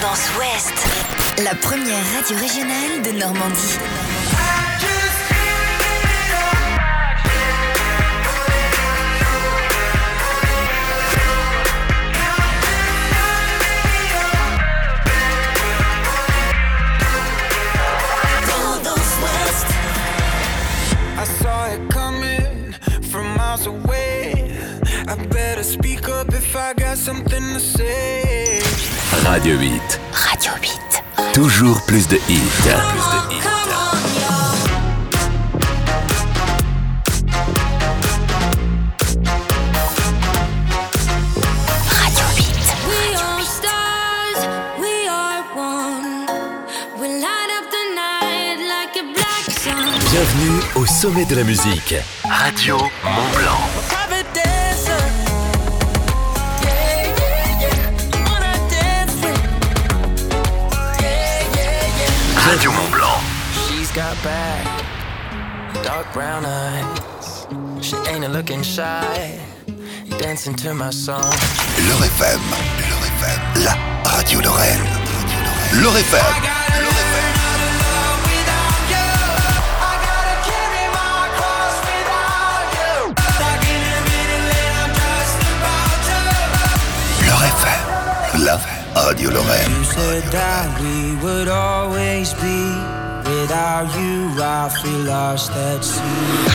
Tendance Ouest, la première radio régionale de Normandie. Tendance Ouest. I saw it coming from miles away. I better speak up if I got something to say. Radio 8. Radio 8. Toujours plus de hits. Radio 8. We are stars, we are one. We light up the night like a black sun. Bienvenue au sommet de la musique. Radio Mont Blanc. Radio Mont Blanc. She's got back, dark brown eyes. She ain't looking shy, dancing to my song. L'Heure FM, la radio Lorraine. L'Heure FM. L'Heure FM, la radio Lorraine. You said that we would always be. Without you, I feel lost at sea.